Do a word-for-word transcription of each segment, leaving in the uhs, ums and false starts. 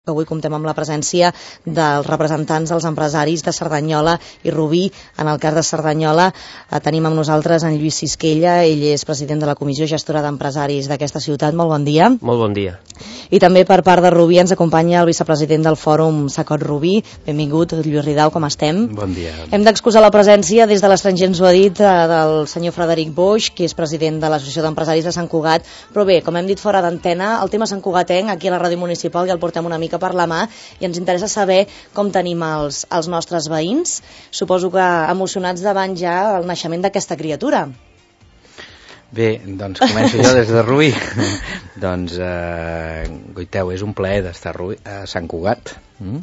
que avui comptem amb la presència dels representants dels empresaris de Cerdanyola i Rubí. En el cas de Cerdanyola eh, tenim amb nosaltres en Lluís Sisquella, ell és president de la Comissió Gestora d'Empresaris d'aquesta ciutat. Molt bon dia. Molt bon dia. I també per part de Rubí ens acompanya el vicepresident del Fòrum Sacot Rubí. Benvingut, Lluís Ridao, com estem? Bon dia. Hem d'excusar la presència, des de l'estranger ens ho ha dit, del senyor Frederic Boix, que és president de l'Associació d'Empresaris de Sant Cugat. Però bé, com hem dit fora d'antena, el tema Sant Cugatenc, aquí a la ràdio municipal, ja el portem una mica per la mà i ens interessa saber com tenim els, els nostres veïns. Suposo que emocionats davant ja el naixement d'aquesta criatura. Bé, doncs començo jo des de Rubí. Doncs, eh, Goiteu, és un plaer d'estar a Sant Cugat. Mm?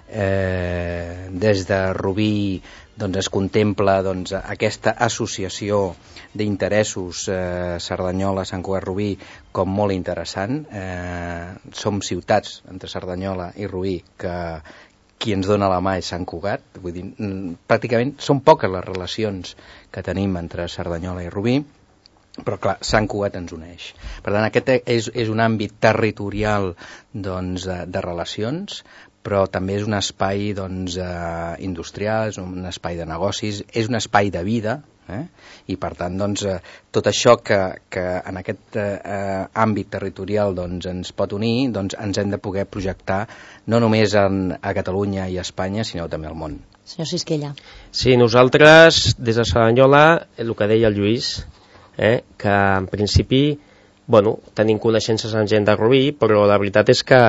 Eh, des de Rubí doncs, es contempla doncs, aquesta associació d'interessos eh, Cerdanyola, Sant Cugat, Rubí com molt interessant. Eh, som ciutats entre Cerdanyola i Rubí que qui ens dona la mà és Sant Cugat. Vull dir, pràcticament són poques les relacions que tenim entre Cerdanyola i Rubí, però clar, Sant Cugat ens uneix. Per tant, aquest és, és un àmbit territorial doncs, de, de relacions, però també és un espai doncs, eh, industrial, és un espai de negocis, és un espai de vida, eh? I per tant doncs, eh, tot això que, que en aquest eh, àmbit territorial doncs, ens pot unir, doncs, ens hem de poder projectar no només en, a Catalunya i a Espanya, sinó també al món. Senyor Sisquella. Sí, nosaltres, des de Cerdanyola, el que deia el Lluís, eh, que en principi bueno, tenim coneixences en gent de Rubí, però la veritat és que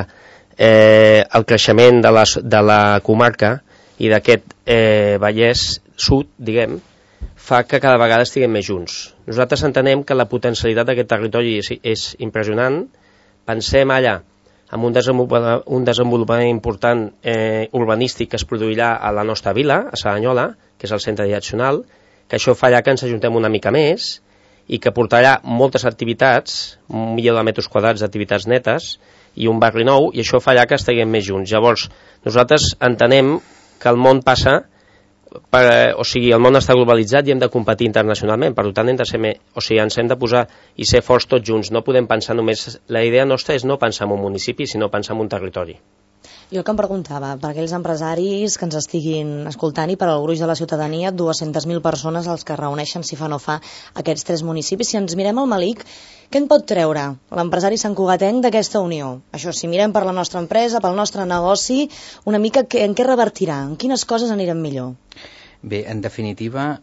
eh, el creixement de la, de la comarca i d'aquest eh, Vallès Sud, diguem, fa que cada vegada estiguem més junts. Nosaltres entenem que la potencialitat d'aquest territori és, és impressionant. Pensem allà en un desenvolupament, un desenvolupament important eh, urbanístic que es produirà a la nostra vila, a Cerdanyola, que és el centre direccional, que això fa allà que ens ajuntem una mica més i que portarà moltes activitats, un milió de metres quadrats d'activitats netes i un barri nou, i això fa allà que estiguem més junts. Llavors, nosaltres entenem que el món passa, per, o sigui, el món està globalitzat i hem de competir internacionalment, per tant, hem de ser, o sigui, ens hem de posar i ser forts tots junts. No podem pensar només, la idea nostra és no pensar en un municipi, sinó pensar en un territori. Jo el que em preguntava, per aquells empresaris que ens estiguin escoltant i per al gruix de la ciutadania, dues-centes mil persones els que reuneixen, si fa no fa, aquests tres municipis. Si ens mirem al Malic, què en pot treure l'empresari santcugatenc d'aquesta unió? Això, si mirem per la nostra empresa, pel nostre negoci, una mica en què revertirà? En quines coses anirem millor? Bé, en definitiva,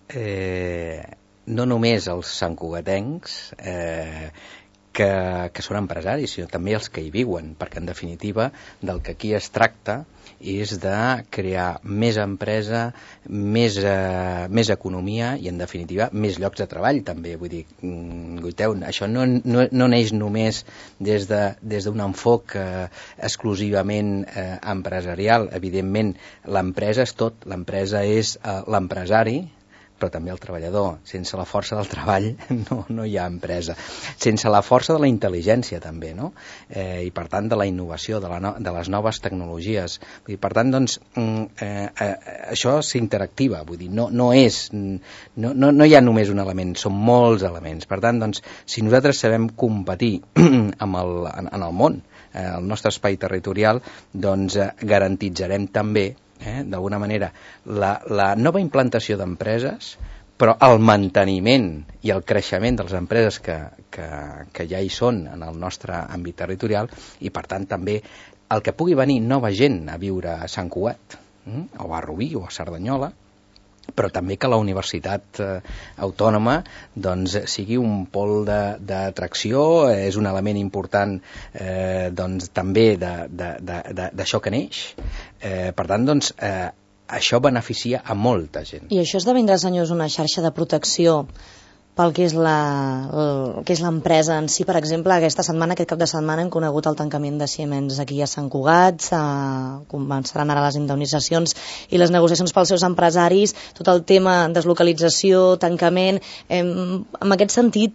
eh, no només els santcugatencs eh, que, que són empresaris, sinó també els que hi viuen, perquè en definitiva del que aquí es tracta és de crear més empresa, més, eh, més economia i en definitiva més llocs de treball també. Vull dir, Goiteu, això no, no, no neix només des de, des d'un enfoc eh, exclusivament eh, empresarial. Evidentment, l'empresa és tot, l'empresa és eh, l'empresari, però també el treballador. Sense la força del treball no, no hi ha empresa. Sense la força de la intel·ligència també, no? Eh, I per tant de la innovació, de, la no, de les noves tecnologies. Vull dir, per tant, doncs, eh, eh, això s'interactiva, vull dir, no, no és, no, no, no hi ha només un element, són molts elements. Per tant, doncs, si nosaltres sabem competir amb el, en, en el món, eh, el nostre espai territorial, doncs eh, garantitzarem també Eh, d'alguna manera la, la nova implantació d'empreses, però el manteniment i el creixement de les empreses que, que, que ja hi són en el nostre àmbit territorial, i per tant també el que pugui venir nova gent a viure a Sant Cugat eh, o a Rubí o a Cerdanyola, però també que la universitat eh, autònoma doncs, sigui un pol d'atracció, és un element important eh, doncs, també d'això que neix. Eh, per tant, doncs, eh, això beneficia a molta gent. I això esdevindrà, senyors, una xarxa de protecció pel que és l'empresa en si. Per exemple, aquesta setmana, aquest cap de setmana, hem conegut el tancament de Siemens aquí a Sant Cugat, començaran ara les indemnitzacions i les negociacions pels seus empresaris, tot el tema deslocalització, tancament. En aquest sentit,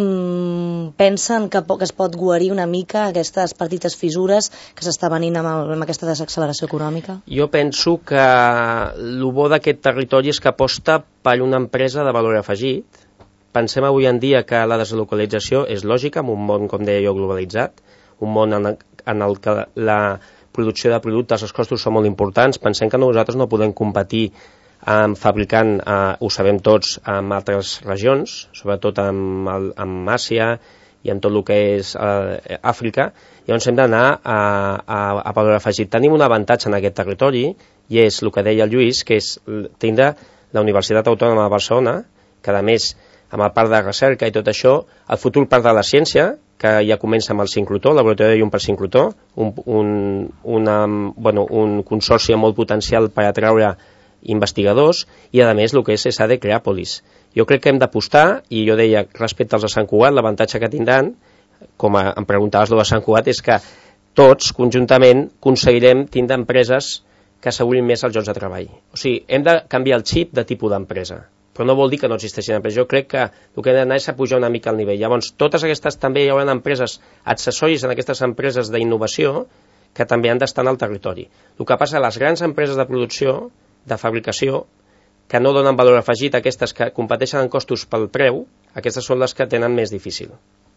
pensen que es pot guarir una mica aquestes petites fissures que s'està venint amb, el, amb aquesta desacceleració econòmica? Jo penso que el bo d'aquest territori és que aposta per una empresa de valor afegit. Pensem avui en dia que la deslocalització és lògica en un món, com deia jo, globalitzat, un món en el, en el que la producció de productes, els costos són molt importants. Pensem que nosaltres no podem competir um, fabricant, uh, ho sabem tots, en altres regions, sobretot amb, el, amb Àsia i en tot el que és uh, Àfrica. Llavors hem d'anar a, a, a valor afegit. Tenim un avantatge en aquest territori, i és el que deia el Lluís, que és tindre la Universitat Autònoma de Barcelona, que a més, amb el parc de recerca i tot això, el futur parc de la ciència, que ja comença amb el sincrotró, el laboratori d'un per sincrotró, un, un, una, bueno, un consorci molt potencial per atraure investigadors, i a més el que és S A D Creàpolis. Jo crec que hem d'apostar, i jo deia respecte als de Sant Cugat, l'avantatge que tindran, com a, em preguntaves lo de Sant Cugat, és que tots conjuntament aconseguirem tindre empreses que assegurin més els llocs de treball. O sigui, hem de canviar el xip de tipus d'empresa, però no vol dir que no existeixin empreses. Jo crec que el que hem d'anar és a pujar una mica el nivell. Llavors, totes aquestes també hi haurà empreses, accessoris en aquestes empreses d'innovació, que també han d'estar en el territori. El que passa a les grans empreses de producció, de fabricació, que no donen valor afegit, aquestes que competeixen en costos pel preu, aquestes són les que tenen més difícil.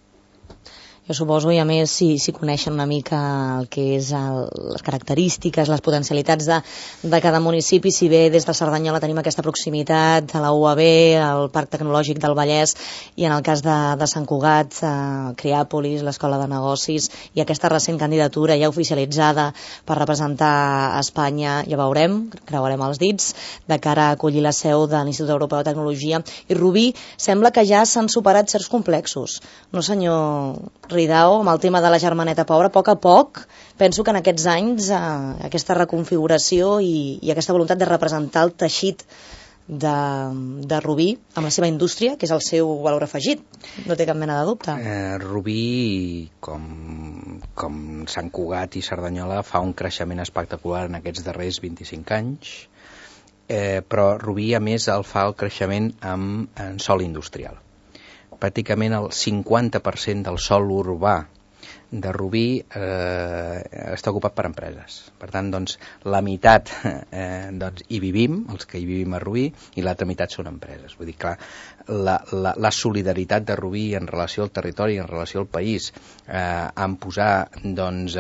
Jo suposo, i a més, si, si coneixen una mica el que és el, les característiques, les potencialitats de, de cada municipi, si bé des de Cerdanyola tenim aquesta proximitat a la U A B, al Parc Tecnològic del Vallès, i en el cas de, de Sant Cugat, eh, Creàpolis, l'Escola de Negocis, i aquesta recent candidatura ja oficialitzada per representar a Espanya, ja veurem, creuarem els dits, de cara a acollir la seu de l'Institut Europeu de Tecnologia. I Rubí, sembla que ja s'han superat certs complexos, no, senyor Ridao, amb el tema de la germaneta pobra? A poc a poc, penso que en aquests anys eh, aquesta reconfiguració i, i aquesta voluntat de representar el teixit de, de Rubí amb la seva indústria, que és el seu valor afegit, no té cap mena de dubte. Eh, Rubí, com, com Sant Cugat i Cerdanyola, fa un creixement espectacular en aquests darrers vint-i-cinc anys, eh, però Rubí, a més, el fa el creixement amb, en sòl industrial. Pràcticament el cinquanta per cent del sòl urbà de Rubí eh, està ocupat per empreses. Per tant, doncs, la meitat eh, doncs, hi vivim, els que hi vivim a Rubí, i l'altra meitat són empreses. Vull dir, clar, la, la, la solidaritat de Rubí en relació al territori, en relació al país, eh, en posar, doncs,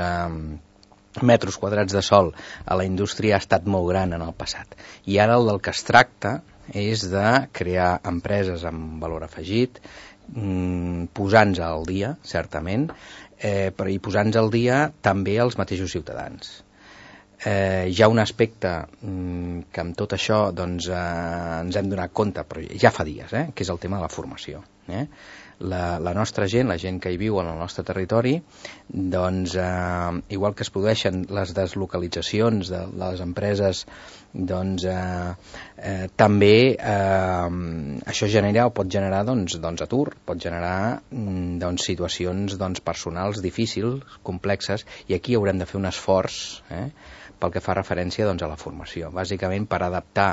eh, metres quadrats de sòl a la indústria ha estat molt gran en el passat. I ara el del que es tracta és de crear empreses amb valor afegit, posant-nos al dia, certament, eh, però i posant-nos al dia també els mateixos ciutadans. Eh, hi ha un aspecte mm, que amb tot això doncs, eh, ens hem donat compte, però ja fa dies, eh, que és el tema de la formació. Eh? La, la nostra gent, la gent que hi viu en el nostre territori, doncs, eh, igual que es produeixen les deslocalitzacions de, de les empreses, doncs eh, eh, també eh, això genera o pot generar doncs, doncs atur, pot generar doncs, situacions doncs, personals difícils, complexes, i aquí haurem de fer un esforç eh, pel que fa referència doncs, a la formació, bàsicament per adaptar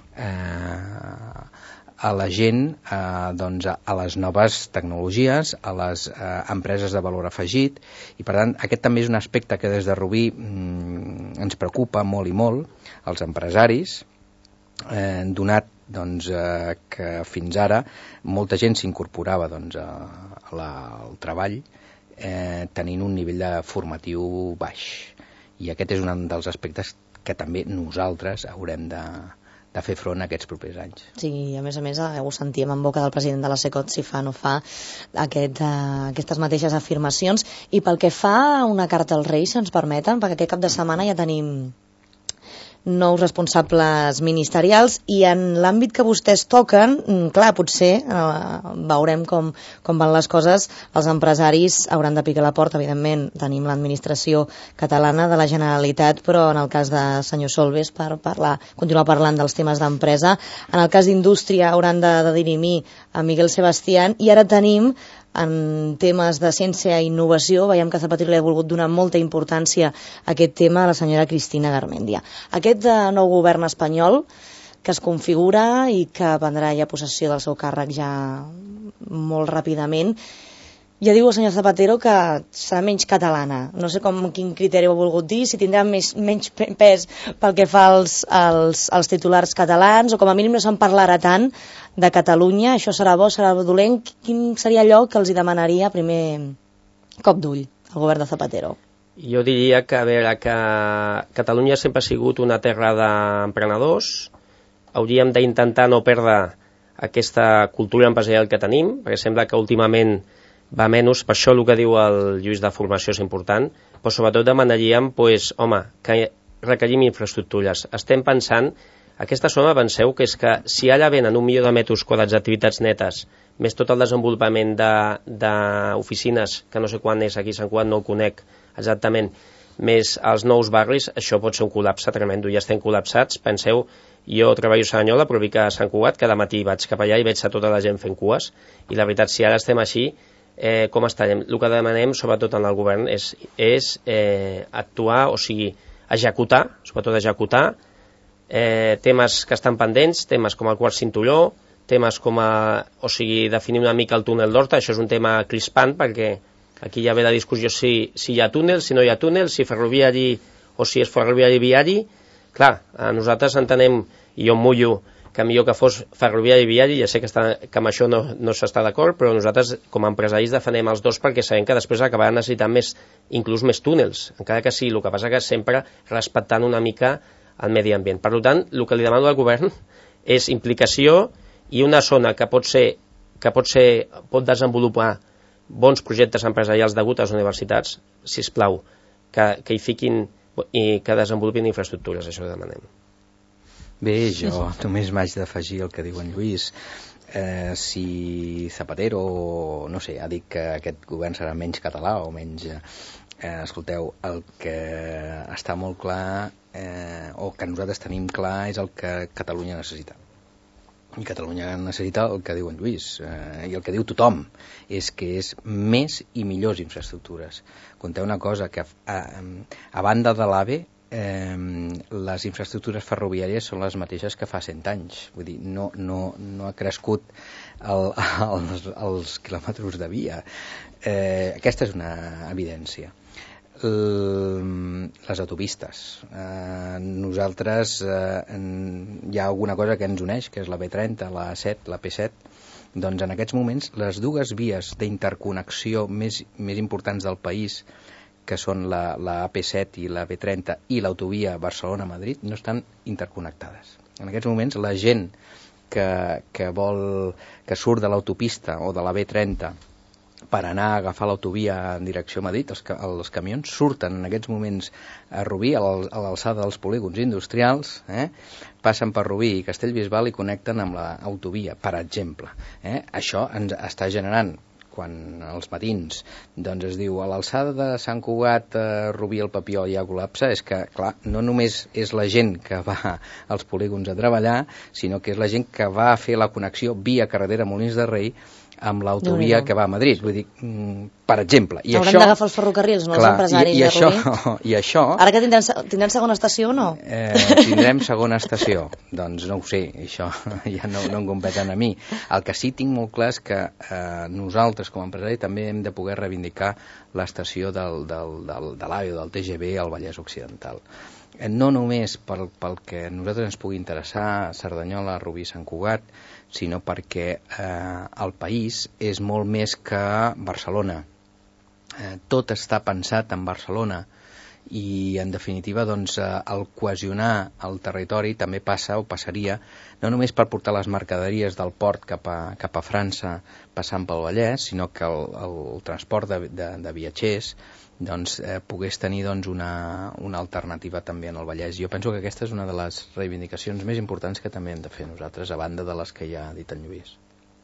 eh, a la gent eh, doncs, a les noves tecnologies, a les eh, empreses de valor afegit, i per tant aquest també és un aspecte que des de Rubí mm, ens preocupa molt i molt, els empresaris, eh, donat doncs, eh, que fins ara molta gent s'incorporava doncs, a, a la, al treball eh, tenint un nivell de formatiu baix, i aquest és un dels aspectes que també nosaltres haurem de de fer front a aquests propers anys. Sí, a més a més ho sentíem en boca del president de la SECOT, si fa o no fa aquest, uh, aquestes mateixes afirmacions. I pel que fa a una carta als Reis, si ens permeten, perquè aquest cap de setmana ja tenim nous responsables ministerials, i en l'àmbit que vostès toquen, clar, potser eh, veurem com, com van les coses. Els empresaris hauran de picar la porta, evidentment. Tenim l'administració catalana de la Generalitat, però en el cas de senyor Solbes, per parlar, continuar parlant dels temes d'empresa. En el cas d'indústria hauran de, de dirimir a Miguel Sebastián, i ara tenim en temes de ciència i innovació, veiem que Zapatero li ha volgut donar molta importància a aquest tema a la senyora Cristina Garmendia. Aquest eh, nou govern espanyol que es configura i que prendrà ja possessió del seu càrrec ja molt ràpidament, ja diu el senyor Zapatero que serà menys catalana. No sé com, quin criteri ho ha volgut dir, si tindrà més, menys pes pel que fa als, als, als titulars catalans, o com a mínim no se'n parlarà tant de Catalunya. Això serà bo, serà dolent? Quin seria allò que els hi demanaria a primer cop d'ull al govern de Zapatero? Jo diria que, a veure, que Catalunya sempre ha sigut una terra d'emprenedors. Hauríem d'intentar no perdre aquesta cultura empresarial que tenim, perquè sembla que últimament va menys, per això el que diu el Lluís de formació és important, però sobretot demanaríem, pues, home, que requerim infraestructures. Estem pensant, aquesta zona penseu que és que si allà venen un milió de metres quadrats d'activitats netes, més tot el desenvolupament d'oficines, de, que no sé quan és aquí a Sant Cugat, no ho conec exactament, més els nous barris, això pot ser un col·lapse tremendo, ja estem col·lapsats. Penseu, jo treballo a Saranyola, però vinc a Sant Cugat, cada matí vaig cap allà i veig a tota la gent fent cues, i la veritat, si ara estem així, eh, com estarem? El que demanem, sobretot en el govern, és, és eh, actuar, o sigui, executar, sobretot executar, eh, temes que estan pendents, temes com el quart cinturó, temes com a, o sigui, definir una mica el túnel d'Horta. Això és un tema crispant, perquè aquí ja ve la discussió si, si hi ha túnel, si no hi ha túnel, si ferroviari o si és ferroviari viari. Clar, nosaltres entenem, i jo em mullo, que millor que fos ferroviari viari, ja sé que, està, que amb això no, no s'està d'acord, però nosaltres com a empresaris defenem els dos perquè sabem que després acabaran necessitant més, inclús més túnels, encara que sí, el que passa que sempre respectant una mica el medi ambient. Per tant, el que li demano al govern és implicació i una zona que pot ser, que pot ser, pot desenvolupar bons projectes empresarials degut a les universitats, sisplau, que, que hi fiquin i que desenvolupin infraestructures, això ho demanem. Bé, jo només m'haig d'afegir el que diu en Lluís. Eh, si Zapatero, no sé, ha dit que aquest govern serà menys català o menys... Eh, escolteu, el que està molt clar, eh, o que nosaltres tenim clar, és el que Catalunya necessita. I Catalunya necessita el que diu en Lluís, eh, i el que diu tothom, és que és més i millors infraestructures. Conteu una cosa, que a, a banda de l'AVE, eh, les infraestructures ferroviàries són les mateixes que fa cent anys. Vull dir, no, no, no ha crescut el, els, els quilòmetres de via. Eh, aquesta és una evidència. Les autopistes. Eh, nosaltres eh, en, hi ha alguna cosa que ens uneix, que és la B trenta, la A set, la P set. Doncs en aquests moments les dues vies d'interconnexió més, més importants del país, que són la, la A P set i la B trenta i l'autovia Barcelona-Madrid, no estan interconnectades. En aquests moments la gent que, que vol, que surt de l'autopista o de la B trenta per anar a agafar l'autovia en direcció a Madrid, els, els camions surten en aquests moments a Rubí, a l'alçada dels polígons industrials, eh? Passen per Rubí i Castellbisbal i connecten amb l'autovia, per exemple. Eh? Això ens està generant, quan als matins doncs es diu a l'alçada de Sant Cugat, eh, Rubí, el Papiol hi ha col·lapse, és que, clar, no només és la gent que va als polígons a treballar, sinó que és la gent que va a fer la connexió via carretera Molins de Rei amb l'autovia que va a Madrid. Vull dir, per exemple... I haurem això, d'agafar els ferrocarrils, no clar, els empresaris i, i de això, Rubí? I això... Ara que tindran, tindran segona estació o no? Eh, tindrem segona estació. Doncs no ho sé, això ja no, no em competen a mi. El que sí tinc molt clar és que eh, nosaltres com a empresari també hem de poder reivindicar l'estació del, del, del, de l'AVE o del T G V al Vallès Occidental. Eh, no només pel, pel que a nosaltres ens pugui interessar, Cerdanyola, Rubí, Sant Cugat, sinó perquè eh, el país és molt més que Barcelona. Eh, tot està pensat en Barcelona i, en definitiva, doncs, eh, el cohesionar el territori també passa o passaria no només per portar les mercaderies del port cap a, cap a França passant pel Vallès, sinó que el, el transport de, de, de viatgers doncs, eh, pogués tenir doncs, una, una alternativa també en el Vallès. Jo penso que aquesta és una de les reivindicacions més importants que també hem de fer nosaltres, a banda de les que ja ha dit en Lluís.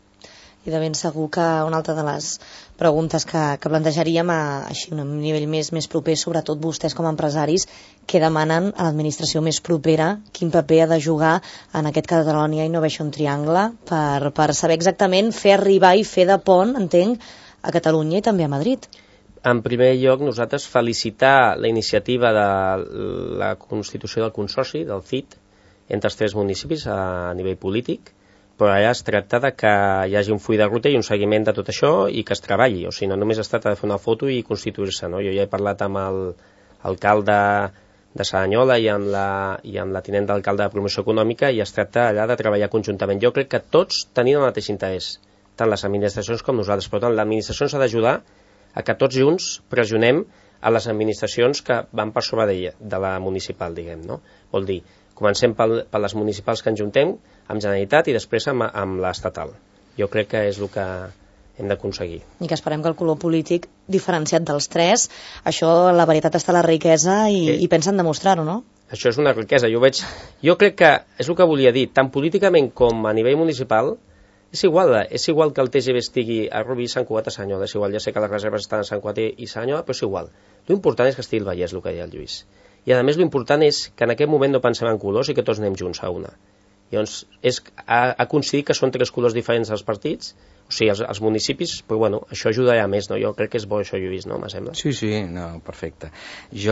I de ben segur que una altra de les preguntes que, que plantejaríem a, així, a un nivell més, més proper, sobretot vostès com a empresaris, que demanen a l'administració més propera quin paper ha de jugar en aquest Catalonia Innovation Triangle per, per saber exactament fer arribar i fer de pont, entenc, a Catalunya i també a Madrid. En primer lloc, nosaltres felicitar la iniciativa de la constitució del Consorci, del C I T, entre els tres municipis a nivell polític, però allà es tracta de que hi hagi un full de ruta i un seguiment de tot això i que es treballi. O sigui, no només es tracta de fer una foto i constituir-se, no? Jo ja he parlat amb l'alcalde de Saranyola i amb la, i amb la tinent d'alcalde de Promoció Econòmica i es tracta allà de treballar conjuntament. Jo crec que tots tenim el mateix interès, tant les administracions com nosaltres, però tant l'administració s'ha d'ajudar a que tots junts pressionem a les administracions que van per sobre d'ella, de la municipal, diguem, no? Vol dir, comencem per, per les municipals que ens juntem, amb Generalitat i després amb, amb l'estatal. Jo crec que és el que hem d'aconseguir. I que esperem que el color polític, diferenciat dels tres, això, la veritat està a la riquesa i, sí. i pensen demostrar-ho, no? Això és una riquesa. Jo, veig, jo crec que és el que volia dir, tant políticament com a nivell municipal, és igual, és igual que el T G V estigui a Rubí, Sant Cugat, a Cerdanyola, és igual, ja sé que les reserves estan a Sant Cugat i Cerdanyola, però és igual. L'important és que estigui el Vallès, el que deia el Lluís. I a més l'important és que en aquest moment no pensem en colors i que tots anem junts a una. Llavors, és, ha, ha coincidit que són tres colors diferents als partits, o sigui, els, els municipis, però bueno, això ajudarà més, no? Jo crec que és bo això, Lluís, no? Me sembla. Sí, sí, no, perfecte. Jo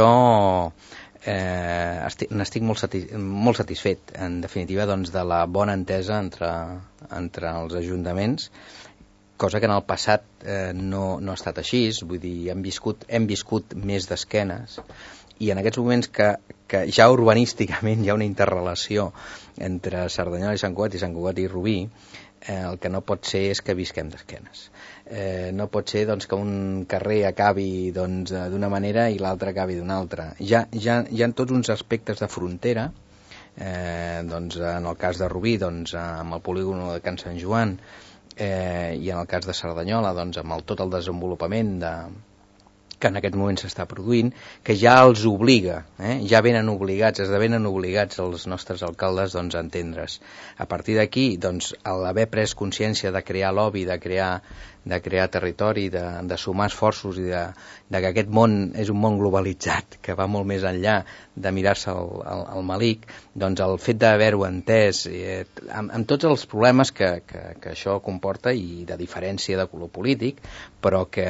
eh, estic, n'estic molt, satis, molt satisfet, en definitiva, doncs, de la bona entesa entre, entre els ajuntaments, cosa que en el passat eh, no, no ha estat així, vull dir, hem viscut, hem viscut més d'esquenes, i en aquests moments que, que ja urbanísticament hi ha una interrelació entre Cerdanyola i Sant Cugat i Sant Cugat i Rubí, eh, el que no pot ser és que visquem d'esquenes. Eh, no pot ser doncs, que un carrer acabi doncs, d'una manera i l'altre acabi d'una altra. Ja, ja, hi ha tots uns aspectes de frontera, eh, doncs, en el cas de Rubí, doncs, amb el polígon de Can Sant Joan, eh, i en el cas de Cerdanyola, doncs, amb el, tot el desenvolupament de que en aquest moment s'està produint, que ja els obliga, eh? ja venen obligats, esdevenen obligats els nostres alcaldes doncs, a entendre's. A partir d'aquí, doncs, l'haver pres consciència de crear lobby, de crear, de crear territori, de, de sumar esforços i de, de que aquest món és un món globalitzat, que va molt més enllà de mirar-se el, el, el malic, doncs el fet d'haver-ho entès, eh, amb, amb tots els problemes que, que, que això comporta i de diferència de color polític, però que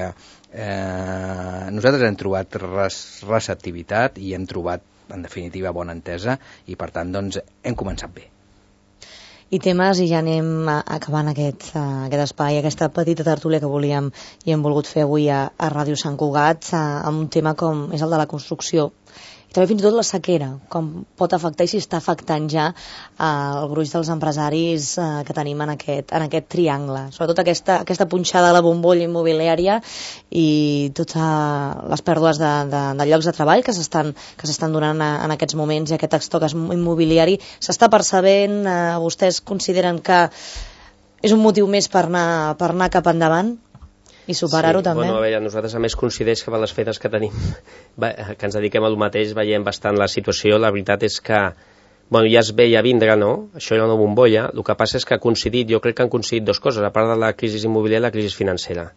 Eh, nosaltres hem trobat res, receptivitat i hem trobat en definitiva bona entesa i per tant doncs hem començat bé. I temes, i ja anem acabant aquest, aquest espai, aquesta petita tertúlia que volíem i hem volgut fer avui a, a Ràdio Sant Cugat, amb un tema com és el de la construcció i també fins i tot la sequera, com pot afectar i si està afectant ja eh, el gruix dels empresaris eh, que tenim en aquest, en aquest triangle. Sobretot aquesta, aquesta punxada a la bombolla immobiliària i totes les pèrdues de, de, de llocs de treball que s'estan que s'estan donant a, en aquests moments i aquest estoc immobiliari s'està percebent. Eh, vostès consideren que és un motiu més per anar, per anar cap endavant? I superar-ho sí, també. Bueno, a veure, nosaltres a més coincideix que per les feines que tenim, que ens dediquem a lo mateix, veiem bastant la situació. La veritat és que, bueno, ja es veia vindre, no? Això era una bombolla. El que passa és que ha coincidit, jo crec que han coincidit dues coses, a part de la crisi immobiliària, la crisi financera.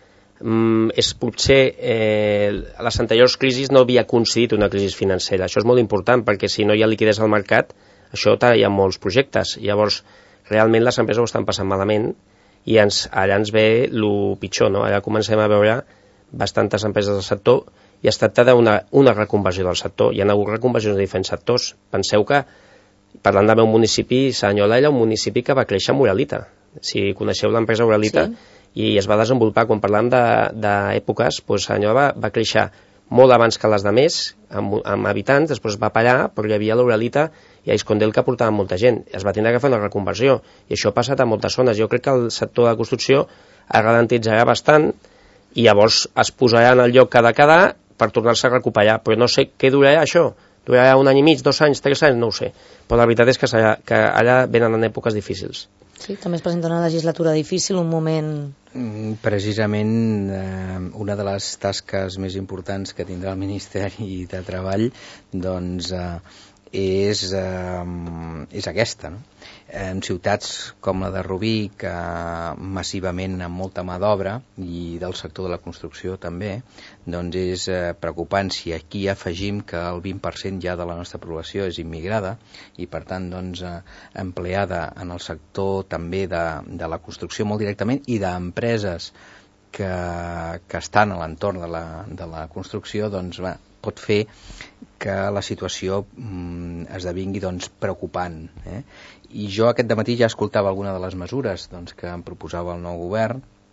Mm, és potser, eh, a les anteriors crisis no havia coincidit una crisi financera. Això és molt important, perquè si no hi ha liquiditat al mercat, això hi ha molts projectes. Llavors, realment les empreses ho estan passant malament, i ens, allà ens ve el pitjor, no? Allà comencem a veure bastantes empreses del sector i es tracta d'una una reconversió del sector. Hi ha hagut reconversions de diferents sectors. Penseu que, parlant del meu municipi, Cerdanyola era un municipi que va créixer amb Uralita. Si coneixeu l'empresa Uralita, sí. I es va desenvolupar, quan parlàvem d'èpoques, doncs Cerdanyola va, va créixer molt abans que les de més, amb, amb habitants, després va parar, però hi havia l'Uralita i a Iscondel que portaven molta gent. Es va tindre que fer una reconversió, i això ha passat a moltes zones. Jo crec que el sector de la construcció es ralentitzarà bastant i llavors es posarà en el lloc que ha de quedar per tornar-se a recuperar, però no sé què durarà això. Durarà un any i mig, dos anys, tres anys, no ho sé. Però la veritat és que, que allà venen en èpoques difícils. Sí, també es presenta una legislatura difícil, un moment... Precisament eh, una de les tasques més importants que tindrà el Ministeri de Treball doncs eh, és, eh, és aquesta, no? En ciutats com la de Rubí, que massivament amb molta mà d'obra, i del sector de la construcció també, doncs és eh, preocupant si aquí afegim que el vint per cent ja de la nostra població és immigrada i per tant doncs, eh, empleada en el sector també de, de la construcció molt directament i d'empreses que, que estan a l'entorn de, la, de la construcció, doncs va, pot fer que la situació mm, esdevingui doncs, preocupant. Eh? I jo aquest dematí ja escoltava alguna de les mesures doncs, que em proposava el nou govern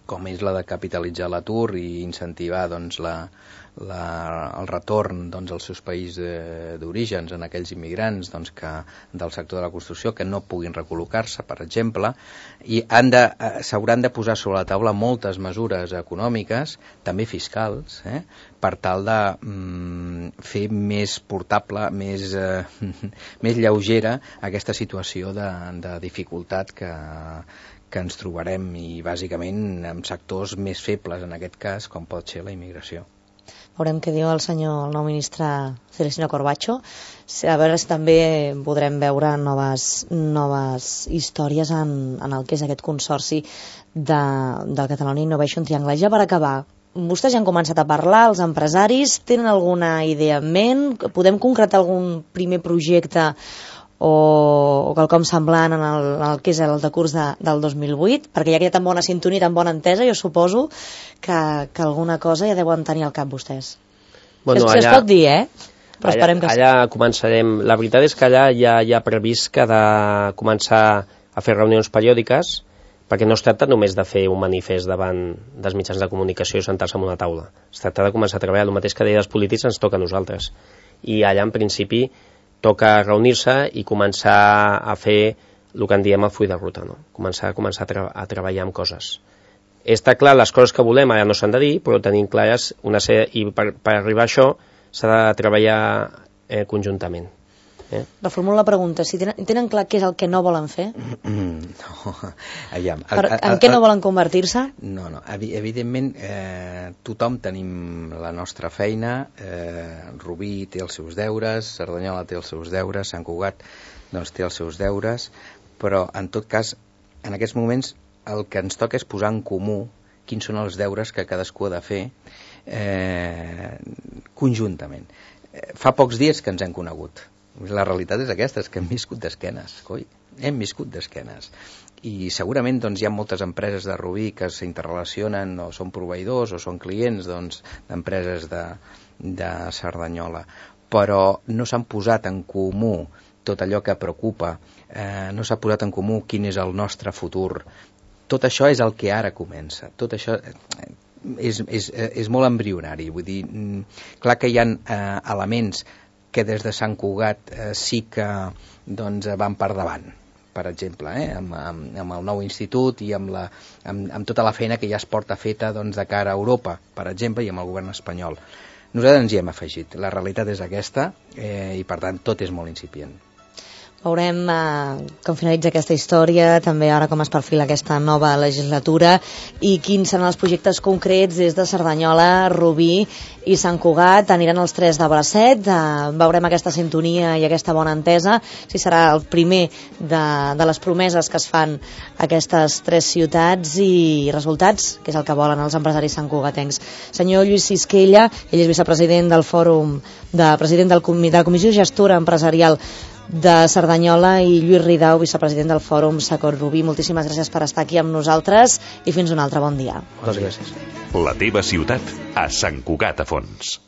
com és la de capitalitzar l'atur i incentivar doncs, la, la, el retorn doncs, als seus països d'orígens en aquells immigrants doncs, que, del sector de la construcció que no puguin recol·locar-se, per exemple, i han de, s'hauran de posar sobre la taula moltes mesures econòmiques, també fiscals, eh, per tal de mm, fer més portable, més, eh, més lleugera aquesta situació de, de dificultat que, que ens trobarem, i bàsicament en sectors més febles en aquest cas, com pot ser la immigració. Veurem què diu el senyor, el nou ministre Celestino Corbacho, a veure si també podrem veure noves, noves històries en, en el que és aquest consorci de, del Catalonia Innovation Triangle. Ja per acabar, vostès ja han començat a parlar, els empresaris tenen alguna idea en ment? Podem concretar algun primer projecte o, o quelcom semblant en el, en el que és el decurs de, del dos mil vuit, perquè ja que hi ha tan bona sintonia, tan bona entesa, jo suposo que, que alguna cosa ja deuen tenir al cap vostès. Bueno, es, allà, es pot dir, eh? Però allà, esperem que... Allà començarem. La veritat és que allà ja hi ha previst que de començar a fer reunions periòdiques, perquè no es tracta només de fer un manifest davant dels mitjans de comunicació i sentar-se en una taula. Es tracta de començar a treballar. El mateix que deia els polítics ens toca a nosaltres. I allà, en principi, toca reunir-se i començar a fer el que en diem el full de ruta, no? Començar, començar a, tra a treballar amb coses. Està clar, les coses que volem ara no s'han de dir, però tenim clares una sèrie, i per, per arribar a això s'ha de treballar eh, conjuntament. Eh? Reformulo la pregunta, si tenen, tenen clar què és el que no volen fer? No, aviam. Per, en què no volen convertir-se? No, no, evidentment eh, tothom tenim la nostra feina, eh, Rubí té els seus deures, Cerdanyola té els seus deures, Sant Cugat doncs, té els seus deures, però en tot cas, en aquests moments el que ens toca és posar en comú quins són els deures que cadascú ha de fer eh, conjuntament. Eh, fa pocs dies que ens hem conegut. La realitat és aquesta, és que hem viscut d'esquenes, coi, hem viscut d'esquenes. I segurament doncs, hi ha moltes empreses de Rubí que s'interrelacionen o són proveïdors o són clients doncs, d'empreses de, de Cerdanyola, però no s'han posat en comú tot allò que preocupa, eh, no s'ha posat en comú quin és el nostre futur. Tot això és el que ara comença, tot això és, és, és molt embrionari, vull dir, clar que hi ha eh, elements que des de Sant Cugat eh, sí que doncs, van per davant, per exemple, eh, amb, amb, amb el nou institut i amb, la, amb, amb tota la feina que ja es porta feta doncs, de cara a Europa, per exemple, i amb el govern espanyol. Nosaltres ens hi hem afegit, la realitat és aquesta eh, i per tant tot és molt incipient. Veurem eh, com finalitza aquesta història, també ara com es perfila aquesta nova legislatura i quins seran els projectes concrets des de Cerdanyola, Rubí i Sant Cugat. Aniran els tres de bracet, eh, veurem aquesta sintonia i aquesta bona entesa, si serà el primer de, de les promeses que es fan aquestes tres ciutats i resultats, que és el que volen els empresaris santcugatencs. Senyor Lluís Sisquella, ell és vicepresident del Fòrum, de, president del, de la Comissió Gestora Empresarial de Cerdanyola, i Lluís Ridao, vicepresident del Fòrum Sacor Rubí. Moltíssimes gràcies per estar aquí amb nosaltres i fins un altre bon dia. Moltes gràcies. La teva ciutat a Sant Cugat a Fons.